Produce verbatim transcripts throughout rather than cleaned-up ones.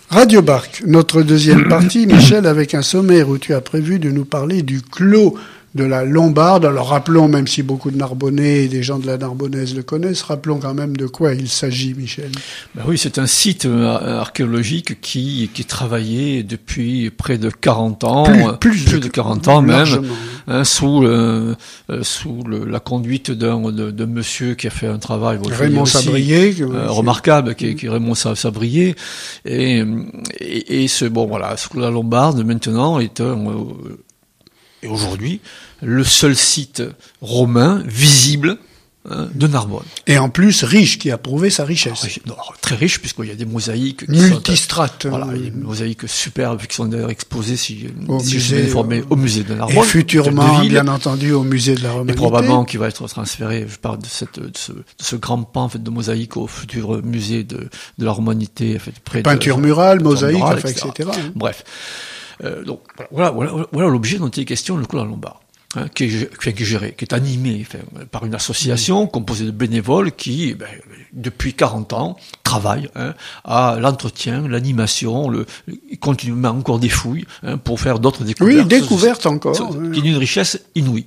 Radio Barque, notre deuxième partie, Michel, avec un sommaire où tu as prévu de nous parler du clos de la Lombarde. Alors rappelons, même si beaucoup de Narbonnais et des gens de la Narbonnaise le connaissent, rappelons quand même de quoi il s'agit, Michel. Ben oui, c'est un site archéologique qui, qui est travaillé depuis près de quarante ans, plus, plus, plus de, de quarante ans même, largement. hein, sous, le, euh, sous le, la conduite d'un de, de monsieur qui a fait un travail Raymond aussi, Sabrier, euh, remarquable, qui est, qui est Raymond Sabrier, et, et, et ce bon voilà, ce la Lombarde maintenant est un euh, et aujourd'hui, le seul site romain visible hein, de Narbonne. Et en plus, riche, qui a prouvé sa richesse. Non, très riche, puisqu'il y a des mosaïques. Qui Multistrates. Sont, voilà, il y a des mosaïques superbes qui sont d'ailleurs exposées, si, au, si musée, je suis informé, au musée de Narbonne. Et futurement, bien entendu, au musée de la Romanité. Et probablement qui va être transféré, je parle de, cette, de, ce, de ce grand pan en fait, de mosaïque au futur musée de, de la Romanité. En fait, près peinture de, murale, mosaïque, murale, enfin, et cetera. et cetera hein. Bref. Euh, donc voilà, voilà, voilà l'objet dont il est question, le clos de la Lombarde, hein, qui, est, qui est géré, qui est animé enfin, par une association mmh. composée de bénévoles qui, ben, depuis quarante ans, travaillent hein, à l'entretien, l'animation, le, le continuellement encore des fouilles hein, pour faire d'autres découvertes. Oui, découvertes encore. Ce, oui. Qui est d'une richesse inouïe.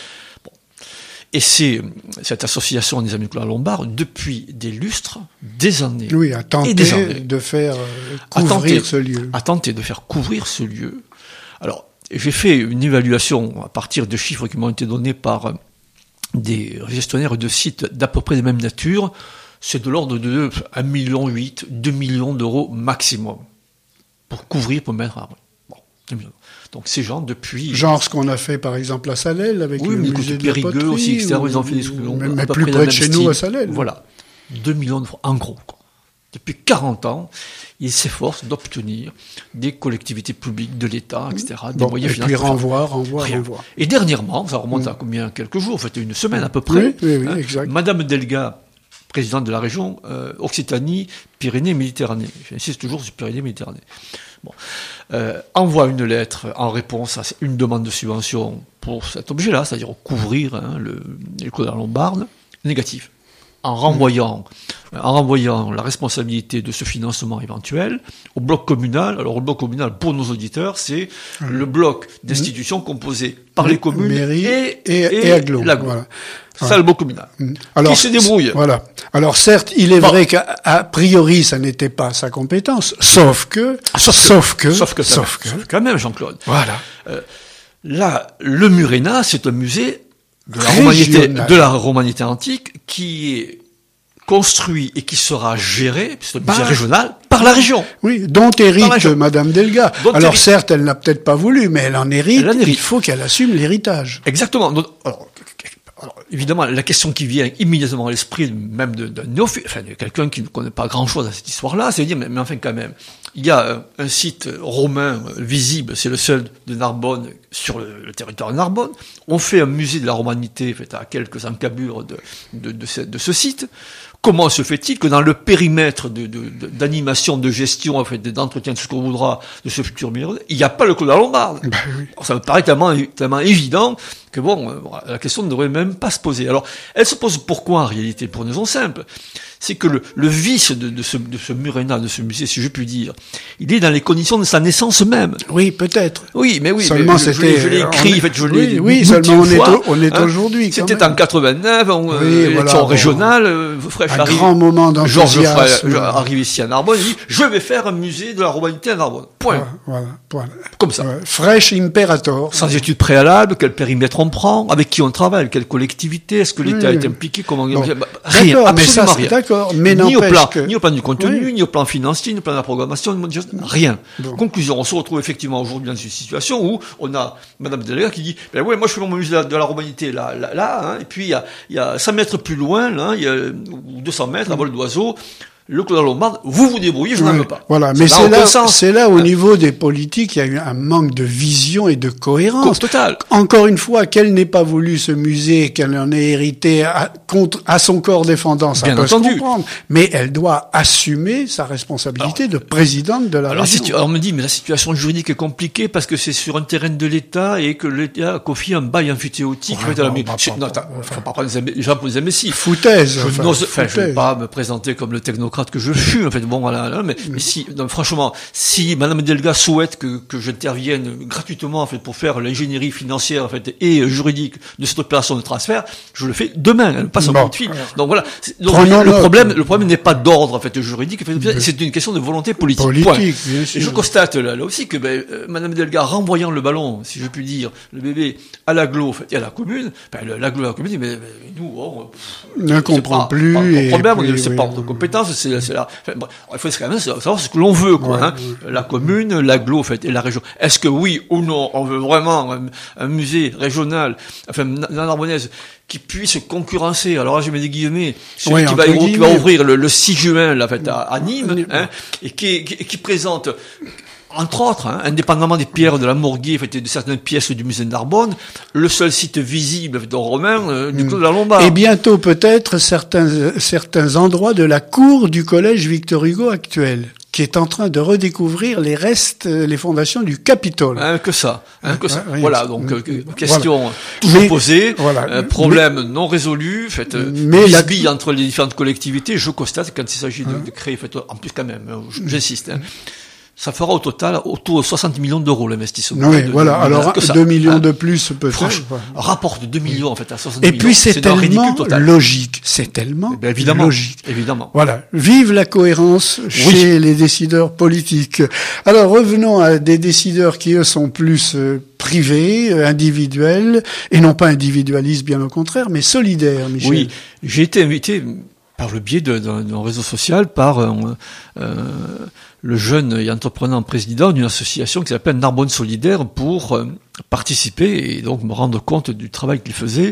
Et c'est cette association des Amis de la Lombarde, depuis des lustres, des années, oui, a tenté et des années, de faire euh, couvrir a tenté, ce lieu. A tenté de faire couvrir ce lieu. Alors, j'ai fait une évaluation à partir de chiffres qui m'ont été donnés par des gestionnaires de sites d'à peu près de même nature. C'est de l'ordre de un virgule huit million, deux millions d'euros maximum pour couvrir, pour mettre à bon, deux millions. Donc ces gens depuis genre ce qu'on a fait par exemple à Salelles avec oui, le mais musée de la Périgueux poterie aussi, et cetera. ou, Ils ont fait des trucs mais, mais à peu plus près, près de de chez style. nous à Salelles. Voilà, deux millions de francs en gros. Quoi. Depuis quarante ans, ils s'efforcent d'obtenir des collectivités publiques de l'État, et cetera. Des bon, moyens et financiers. puis renvoi, renvoi, Rien. renvoi. Et dernièrement, ça remonte mmh. à combien quelques jours, en fait une semaine à peu près. Oui, oui, oui hein, exact. Madame Delga, présidente de la région euh, Occitanie, Pyrénées-Méditerranée. J'insiste toujours sur Pyrénées-Méditerranée. Bon, euh, envoie une lettre en réponse à une demande de subvention pour cet objet-là, c'est-à-dire couvrir hein, le, le clos de la Lombarde, négatif. En renvoyant, mmh. en renvoyant la responsabilité de ce financement éventuel au bloc communal. Alors, le bloc communal, pour nos auditeurs, c'est mmh. le bloc d'institutions mmh. composé par les communes Mairie et, et, et, et Aglo. Voilà. C'est ça le bloc communal. Alors, qui se débrouille. Voilà. Alors certes, il est bon. vrai qu'à priori, ça n'était pas sa compétence, sauf que, ah, sauf, sauf que, que, sauf que, sauf que, sauf que quand même, Jean-Claude. Voilà. Euh, là, le Murena, c'est un musée de la, romanité, de la romanité antique qui est construit et qui sera géré, c'est un musée bah, régional, par la région. Oui, dont hérite Madame Delga. Dont alors hérite. Certes, elle n'a peut-être pas voulu, mais elle en hérite. Elle en hérite. Il faut qu'elle assume l'héritage. Exactement. Donc, alors, alors, évidemment, la question qui vient immédiatement à l'esprit, même d'un néophyte, enfin, de quelqu'un qui ne connaît pas grand-chose à cette histoire-là, c'est de dire, mais, mais enfin, quand même, il y a un, un site romain visible, c'est le seul de Narbonne, sur le, le territoire de Narbonne. On fait un musée de la romanité, fait à quelques encablures de, de, de, ce, de ce site. Comment se fait-il que dans le périmètre de, de, de, d'animation, de gestion, en fait, d'entretien, de ce qu'on voudra, de ce futur musée, il n'y a pas le clos de la Lombarde? Ben oui. Alors, ça me paraît tellement, tellement évident que bon, la question ne devrait même pas se poser. Alors, elle se pose pourquoi en réalité? Pour une raison simple. C'est que le, le vice de, de ce, de ce Murena, de ce musée, si je puis dire, il est dans les conditions de sa naissance même. Oui, peut-être. Oui, mais oui. Seulement mais je, c'était. Je l'ai écrit, en fait, je l'ai. Oui, oui seulement on est, au, on est hein, aujourd'hui. C'était en quatre-vingt-neuf, en oui, élection voilà, régionale, euh, fraîche un arrive. grand moment d'enthousiasme. Georges Frey arrive ici à Narbonne, il dit, je vais faire un musée de la romanité à Narbonne. Point. Voilà, voilà. Comme ça. Ouais. Fresh Imperator. Sans étude préalable, quel périmètre on prend, avec qui on travaille, quelle collectivité, est-ce que l'État oui, est impliqué, comment bon. bah, rien, d'accord, absolument mais ça, rien. D'accord, mais ni au plan, que... ni au plan du contenu, oui. ni au plan financier, ni au plan de la programmation, rien. Bon. Conclusion, on se retrouve effectivement aujourd'hui dans une situation où on a Madame Delga qui dit, ben ouais, moi je fais mon musée de la, de la romanité là, là, là hein, et puis il y a, il y a cent mètres plus loin, là, il y a deux cents mètres, à vol d'oiseau, le clos de la Lombarde, vous vous débrouillez, je ouais, n'en veux pas. Voilà, mais c'est là, c'est là au niveau des politiques, il y a eu un manque de vision et de cohérence. Total. Encore une fois, qu'elle n'ait pas voulu ce musée, qu'elle en ait hérité à, contre, à son corps défendant, ça Bien peut entendu. se comprendre. Mais elle doit assumer sa responsabilité alors, de présidente de la alors, région. Alors on me dit, mais la situation juridique est compliquée parce que c'est sur un terrain de l'État et que l'État confie un bail amphithéotique. Ouais, bon, bon, non, attends, faut pas prendre les gens pour des imbéciles. Foutaise. Je enfin, n'ose, enfin, je ne vais foutaise. pas me présenter comme le technocrate démocrate que je fus, en fait, bon, voilà, là, mais, mais si, non, franchement, si Madame Delga souhaite que, que j'intervienne gratuitement, en fait, pour faire l'ingénierie financière, en fait, et juridique de cette opération de transfert, je le fais demain, elle passe un bon, coup de fil. Donc voilà. Donc, Prenons le note. problème, le problème n'est pas d'ordre, en fait, juridique, en fait, c'est une question de volonté politique. Politique, point. bien sûr. Et je constate, là, là aussi, que, ben, euh, Madame Delga, renvoyant le ballon, si je puis dire, le bébé, à l'agglo, en fait, et à la commune, ben, l'agglo à la commune dit, mais, mais nous, oh, ne comprend pas, plus. Pas, pas et problème, puis, c'est oui, pas oui. de compétence, c'est, c'est la, enfin, bon, il faut quand même savoir ce que l'on veut, quoi, Ouais, hein. ouais. La commune, l'agglo, en fait, et la région. Est-ce que oui ou non, on veut vraiment un, un musée régional, enfin, narbonnaise, qui puisse concurrencer, alors là, je mets des guillemets, celui Oui, qui, va, entre qui va guillemets. ouvrir le, le six juin, là, en fait, à, à Nîmes, hein, et qui, qui, qui présente, entre autres, hein, indépendamment des pierres de la Mourguier, en fait, et de certaines pièces du musée de Narbonne, le seul site visible, en fait, romain, euh, du Clos de la Lombard. Et bientôt peut-être certains certains endroits de la cour du collège Victor Hugo actuel, qui est en train de redécouvrir les restes, les fondations du Capitole. Hein, que ça, hein, que ça. Ah, oui, voilà, donc euh, voilà. question toujours Mais- posée, voilà. euh, problème non résolu, fait euh, Mais la- bisbille entre les différentes collectivités. Je constate quand il s'agit de, de créer, fait, en plus quand même, euh, j'insiste. Hein, ça fera au total autour de soixante millions d'euros l'investissement. Oui, de- de- voilà. de- Alors que ça, deux millions hein. de plus peut-être. Franchement, rapporte deux millions en fait à soixante Et millions. puis c'est d'un ridicule tellement total. logique, c'est tellement Eh bien, évidemment, logique. évidemment. Voilà, vive la cohérence chez les décideurs politiques. Alors revenons à des décideurs qui eux sont plus euh, privés, euh, individuels, et non pas individualistes, bien au contraire, mais solidaires, Michel. Oui, j'ai été invité par le biais de- d'un d'un réseau social par euh, euh, le jeune et entreprenant président d'une association qui s'appelle Narbonne Solidaire pour euh, participer et donc me rendre compte du travail qu'ils faisaient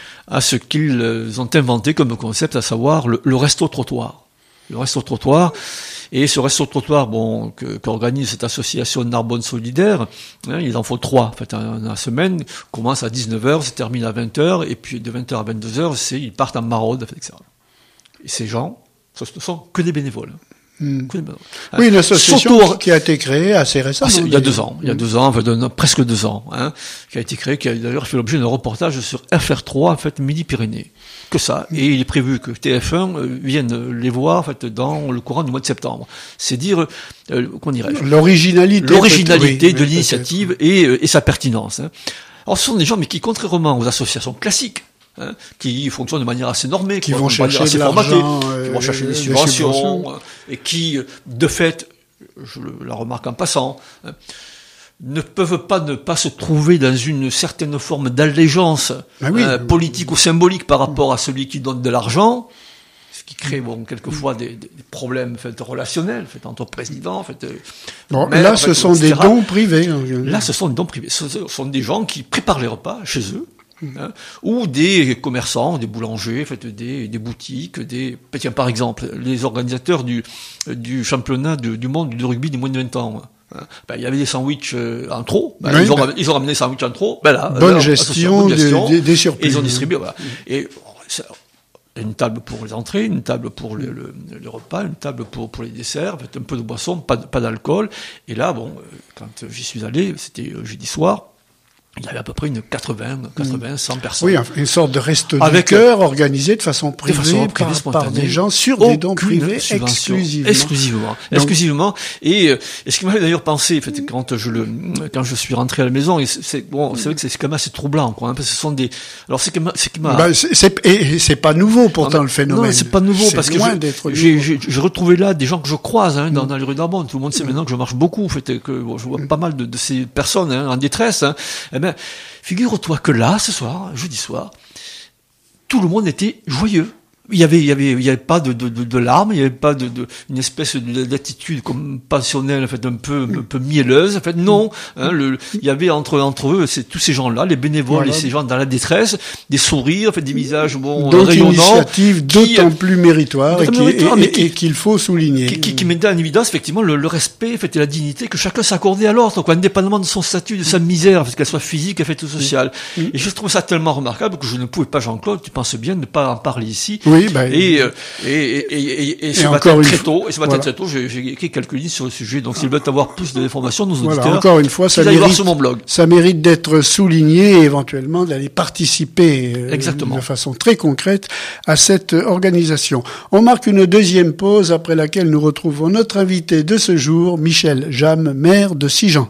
à ce qu'ils euh, ont inventé comme concept, à savoir le, le resto-trottoir. Le resto-trottoir. Et ce resto-trottoir, bon, que, qu'organise cette association Narbonne Solidaire, hein, il en faut trois, en fait, en la semaine, commence à dix-neuf heures, se termine à vingt heures, et puis de vingt heures à vingt-deux heures, c'est, ils partent en maraude, en fait, et cetera. Et ces gens, ce ne sont que des bénévoles. Hmm. Que des bénévoles. Oui, une association Surtout- qui, qui a été créée assez Ah, récemment. c'est- il y a d'ailleurs. deux ans, il y a deux ans, enfin, de- presque deux ans, hein, qui a été créé, qui a d'ailleurs fait l'objet d'un reportage sur F R trois, en fait, Midi-Pyrénées. Que ça. Et il est prévu que T F un euh, vienne les voir, en fait, dans le courant du mois de septembre. C'est dire, euh, comment dirais-je, L'originalité. l'originalité oui, de oui, l'initiative et, euh, et sa pertinence. Hein. Alors, ce sont des gens, mais qui, contrairement aux associations classiques, hein, qui fonctionnent de manière assez normée, Qui quoi, vont de manière chercher assez de formatée, l'argent, qui vont euh, chercher des des subventions, subventions. euh, et qui, euh, de fait, je le- la remarque en passant, hein, ne peuvent pas ne pas se trouver dans une certaine forme d'allégeance Ah oui. euh, politique ou symbolique par rapport à celui qui donne de l'argent, ce qui crée bon quelquefois des, des- des problèmes en fait, relationnels en fait, entre présidents. En fait, euh, Bon, maires, là, en ce fait, sont des et cetera. dons privés. hein. Là, ce sont des dons privés. Ce sont des gens qui préparent les repas chez eux, hein, ou des commerçants, des boulangers, en fait, des, des boutiques, des. Tiens, par exemple, les organisateurs du, du championnat de- du monde du rugby des moins de vingt ans. hein. Ben, il y avait des sandwichs euh, en trop. Ben, Oui, ils, ont, ben- ramené- ils ont ramené des sandwichs en trop. Ben là, Bonne alors, gestion association, bonne des- gestion, des- des surplus. Et ils ont distribué. Voilà. Et bon, ça- une table pour les entrées, une table pour le, le, le repas, une table pour, pour les desserts, en fait, un peu de boisson, pas, de- pas d'alcool. Et là, bon, euh, quand j'y suis allé, c'était euh, jeudi soir, il y avait à peu près une quatre-vingts, quatre-vingts, cent personnes. Oui, enfin, une sorte de resto Avec- du cœur organisé de façon privée, façon privée, par, par spontanée. des gens sur des dons Aucune privés subvention. exclusivement. Exclusivement. exclusivement. Et, euh, et ce qui m'avait d'ailleurs pensé, en fait, quand je le, quand je suis rentré à la maison, et c'est, c'est- bon, c'est vrai que c'est quand même assez troublant, quoi, hein, parce que ce sont des, alors c'est que, ma- c'est qui m'a, Bah, c'est, c'est- et c'est pas nouveau pourtant Ah, le phénomène. Non, c'est pas nouveau C'est parce que loin je- d'être j'ai, nouveau. j'ai, j'ai retrouvé là des gens que je croise hein, dans, dans les rues d'Arbonne. Tout le monde sait maintenant que je marche beaucoup, en fait, et que bon, je vois pas mal de, de ces personnes hein, en détresse. Hein. Eh ben, figure-toi que là, ce soir, jeudi soir, tout le monde était joyeux. Il y avait, il y avait, il y avait pas de, de, de, de larmes, il y avait pas de, de une espèce de- d'attitude comme passionnelle, en fait, un peu, un peu mielleuse. En fait, non. Hein, le, il y avait entre entre eux, c'est tous ces gens-là, les bénévoles, Voilà. et ces gens dans la détresse, des sourires, en fait, des visages bon Donc rayonnants, initiative qui, d'autant plus méritoire et, d'autant qui- méritoire, et- mais et- qui- et qu'il faut souligner. qui, qui, qui mettait en évidence effectivement le, le respect, en fait, et la dignité que chacun s'accordait à l'autre, quoi, indépendamment de son statut, de sa misère, parce qu'elle soit physique, en fait, ou sociale. Et je trouve ça tellement remarquable que je ne pouvais pas, Jean-Claude, tu penses bien, ne pas en parler ici, Oui, Oui, bah, et, euh, et, et, et, et ce et matin encore très une tôt, et ce matin voilà. très tôt, j'ai, j'ai écrit quelques lignes sur le sujet. Donc, s'ils veulent avoir plus d'informations, nos Voilà, auditeurs, encore une fois, ça qu'ils aillent voir mérite, sur mon blog. ça mérite d'être souligné et éventuellement d'aller participer euh, Exactement. de façon très concrète à cette organisation. On marque une deuxième pause après laquelle nous retrouvons notre invité de ce jour, Michel Jamme, maire de Sigean.